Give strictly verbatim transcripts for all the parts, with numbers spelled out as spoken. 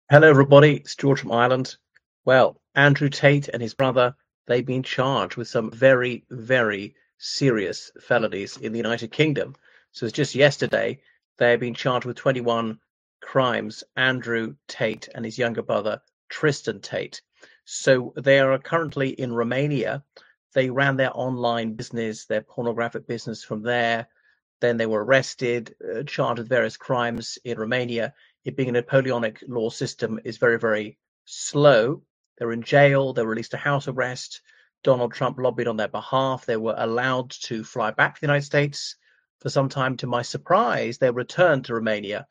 Hello, everybody. It's George from Ireland. Well, Andrew Tate and his brother, they've been charged with some very, very serious felonies in the United Kingdom. So it's just yesterday, they've been charged with twenty-one crimes, Andrew Tate and his younger brother, Tristan Tate. So they are currently in Romania. They ran their online business, their pornographic business from there. Then they were arrested, uh, charged with various crimes in Romania. It being a Napoleonic law system is very, very slow. They're in jail. They were released to house arrest. Donald Trump lobbied on their behalf. They were allowed to fly back to the United States for some time. To my surprise, they returned to Romania.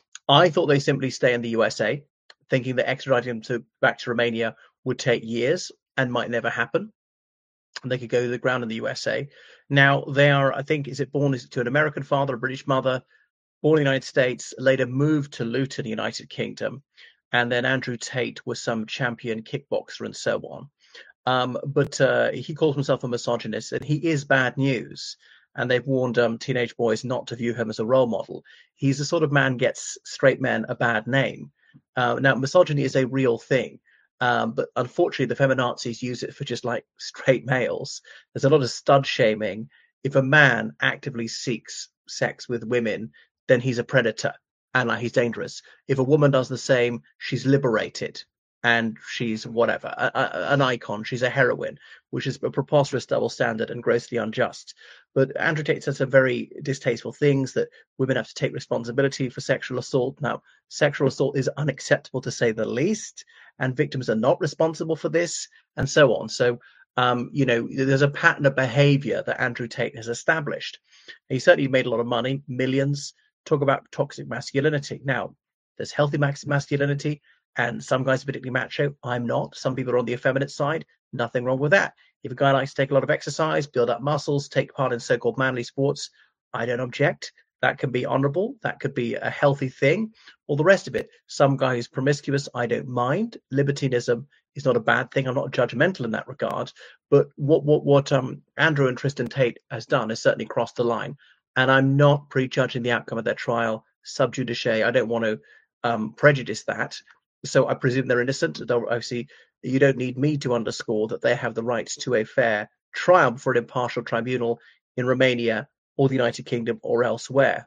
I thought they simply stay in the U S A, thinking that extraditing them to back to Romania would take years and might never happen. They could go to the ground in the U S A. Now they are, I think, is it born is it to an American father, a British mother, born in the United States, later moved to Luton, United Kingdom, and then Andrew Tate was some champion kickboxer and so on. Um, but uh, he calls himself a misogynist, and he is bad news. And they've warned um, teenage boys not to view him as a role model. He's the sort of man gets straight men a bad name. Uh, now, misogyny is a real thing. Um, but unfortunately, the feminazis use it for just like straight males. There's a lot of stud shaming. If a man actively seeks sex with women, then he's a predator and like he's dangerous. If a woman does the same, she's liberated and she's whatever, a, a, an icon. She's a heroine, which is a preposterous double standard and grossly unjust. But Andrew Tate says some very distasteful things that women have to take responsibility for sexual assault. Now, sexual assault is unacceptable to say the least, and victims are not responsible for this, and so on. So, um, you know, there's a pattern of behavior that Andrew Tate has established. He certainly made a lot of money, millions. Talk about toxic masculinity. Now, there's healthy masculinity, and some guys are particularly macho. I'm not. Some people are on the effeminate side. Nothing wrong with that. If a guy likes to take a lot of exercise, build up muscles, take part in so-called manly sports, I don't object. That can be honorable. That could be a healthy thing. All the rest of it. Some guy who's promiscuous, I don't mind. Libertinism is not a bad thing. I'm not judgmental in that regard. But what what what um Andrew and Tristan Tate has done is certainly crossed the line. And I'm not prejudging the outcome of their trial sub judice. I don't want to um, prejudice that. So I presume they're innocent. Obviously, you don't need me to underscore that they have the rights to a fair trial before an impartial tribunal in Romania or the United Kingdom or elsewhere.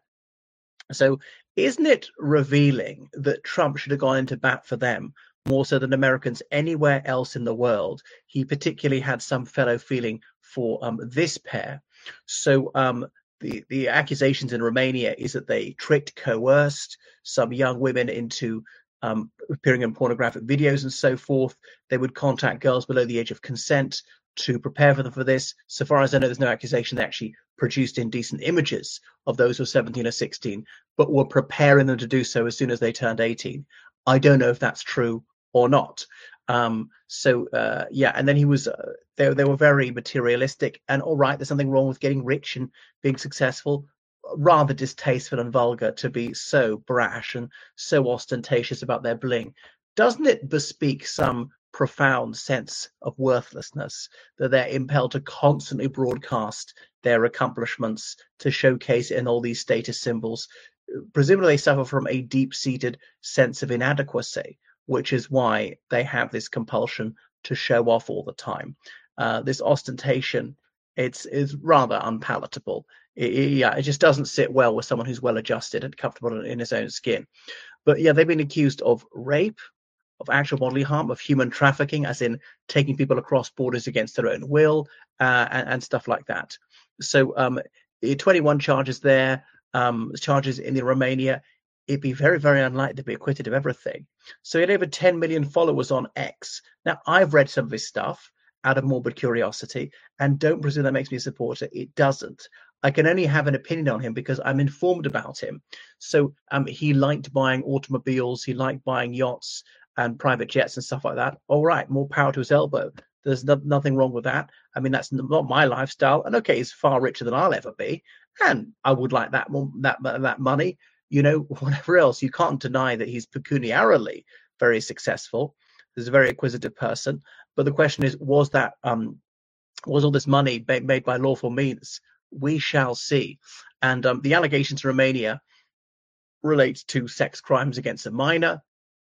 So isn't it revealing that Trump should have gone into bat for them more so than Americans anywhere else in the world? He particularly had some fellow feeling for um, this pair. So um, the, the accusations in Romania is that they tricked, coerced some young women into um, appearing in pornographic videos and so forth. They would contact girls below the age of consent to prepare for them for this. So far as I know, there's no accusation they actually produced indecent images of those who are seventeen or sixteen, but were preparing them to do so as soon as they turned eighteen. I don't know if that's true or not. Um, so uh, yeah, and then he was uh, they they were very materialistic, and all right, there's something wrong with getting rich and being successful. Rather distasteful and vulgar to be so brash and so ostentatious about their bling. Doesn't it bespeak some profound sense of worthlessness that they're impelled to constantly broadcast their accomplishments, to showcase it in all these status symbols? Presumably they suffer from a deep-seated sense of inadequacy, which is why they have this compulsion to show off all the time. Uh, this ostentation, it's is rather unpalatable. It, it, yeah, it just doesn't sit well with someone who's well adjusted and comfortable in his own skin. But yeah, they've been accused of rape, of actual bodily harm, of human trafficking, as in taking people across borders against their own will, uh, and, and stuff like that. So um, twenty-one charges there, um, charges in the Romania. It'd be very, very unlikely to be acquitted of everything. So he had over ten million followers on X. Now, I've read some of his stuff out of morbid curiosity, and don't presume that makes me a supporter. It doesn't. I can only have an opinion on him because I'm informed about him. So um, he liked buying automobiles, he liked buying yachts and private jets and stuff like that. All right, more power to his elbow. There's no, nothing wrong with that. I mean, that's not my lifestyle. And okay, he's far richer than I'll ever be, and I would like that that that money. You know, whatever else, you can't deny that he's pecuniarily very successful. He's a very acquisitive person. But the question is, was that um, was all this money made by lawful means? We shall see. And um, the allegations in Romania relate to sex crimes against a minor.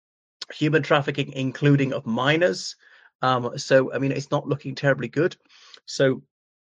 human trafficking, including of minors. Um, so, I mean, it's not looking terribly good. So,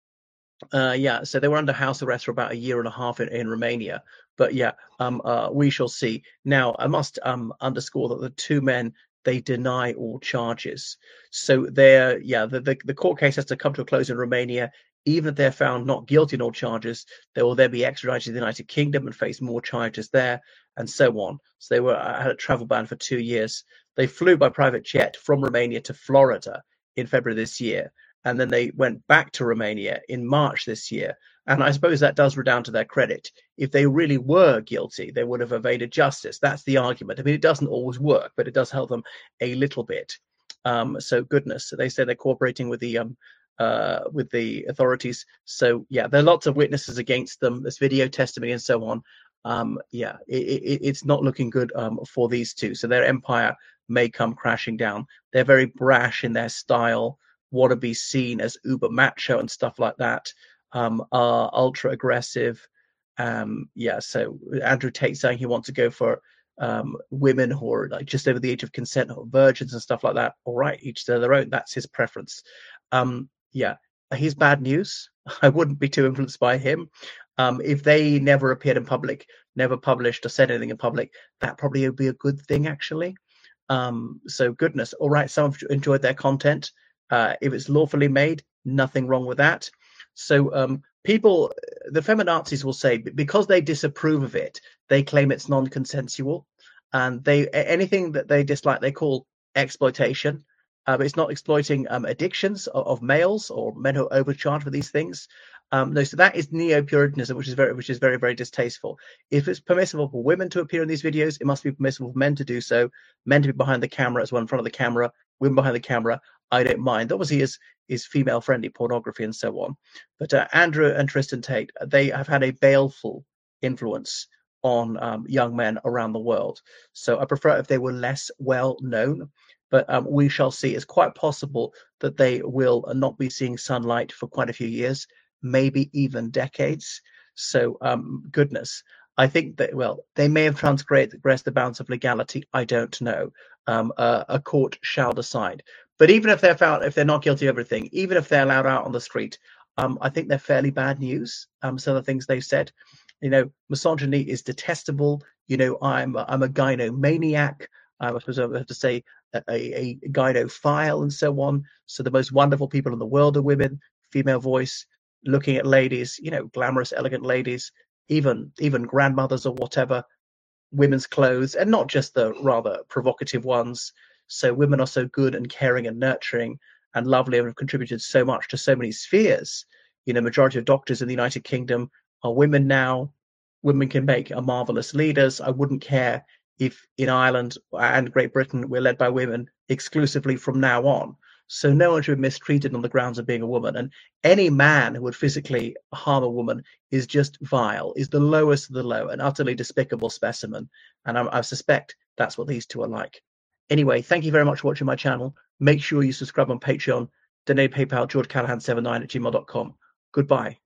uh, yeah, so they were under house arrest for about a year and a half in, in Romania. But yeah, um, uh, we shall see. Now, I must um, underscore that the two men, they deny all charges. So they're, yeah, the, the, the court case has to come to a close in Romania. Even if they're found not guilty on all charges, they will then be extradited to the United Kingdom and face more charges there, and so on. So they were uh, had a travel ban for two years. They flew by private jet from Romania to Florida in February this year, and then they went back to Romania in March this year. And I suppose that does redound to their credit. If they really were guilty, they would have evaded justice. That's the argument. I mean, it doesn't always work, but it does help them a little bit. Um, so goodness, they say they're cooperating with the um, uh, with the authorities. So yeah, there are lots of witnesses against them. There's video testimony and so on. Um, yeah, it, it, it's not looking good um, for these two. So their empire may come crashing down. They're very brash in their style, want to be seen as uber macho and stuff like that, um, are ultra aggressive. Um, yeah, so Andrew Tate saying he wants to go for um, women who are like just over the age of consent or virgins and stuff like that. All right, each to their own. That's his preference. Um, yeah, he's bad news. I wouldn't be too influenced by him. Um, if they never appeared in public, never published or said anything in public, that probably would be a good thing, actually. Um, so goodness. All right, some have enjoyed their content. Uh, if it's lawfully made, nothing wrong with that. So um, people, the feminazis will say, because they disapprove of it, they claim it's non-consensual, and they anything that they dislike, they call exploitation. Uh, but it's not exploiting um, addictions of, of males or men who are overcharged for these things. Um, no, so that is neo-Puritanism, which is very, which is very, very distasteful. If it's permissible for women to appear in these videos, it must be permissible for men to do so. Men to be behind the camera as well, in front of the camera. Women behind the camera, I don't mind. Obviously, is is female-friendly pornography and so on. But uh, Andrew and Tristan Tate, they have had a baleful influence on um, young men around the world. So I prefer if they were less well known. But um, we shall see. It's quite possible that they will not be seeing sunlight for quite a few years, maybe even decades. So um, goodness, I think that, well, they may have transgressed the bounds of legality. I don't know. Um, uh, a court shall decide. But even if they're found, if they're not guilty of everything, even if they're allowed out on the street, um, I think they're fairly bad news. Um, some of the things they've said, you know, misogyny is detestable. You know, I'm a, I'm a gynomaniac. I suppose I have to say a, a, a gynophile and so on. So the most wonderful people in the world are women, female voice, looking at ladies, you know, glamorous, elegant ladies, even even grandmothers or whatever, women's clothes, and not just the rather provocative ones. So women are so good and caring and nurturing and lovely and have contributed so much to so many spheres. You know, majority of doctors in the United Kingdom are women now. Women can make a marvelous leaders. I wouldn't care if in Ireland and Great Britain we're led by women exclusively from now on. So no one should be mistreated on the grounds of being a woman. And any man who would physically harm a woman is just vile, is the lowest of the low, an utterly despicable specimen. And I, I suspect that's what these two are like. Anyway, thank you very much for watching my channel. Make sure you subscribe on Patreon, donate PayPal, george callahan seventy-nine at gmail dot com. Goodbye.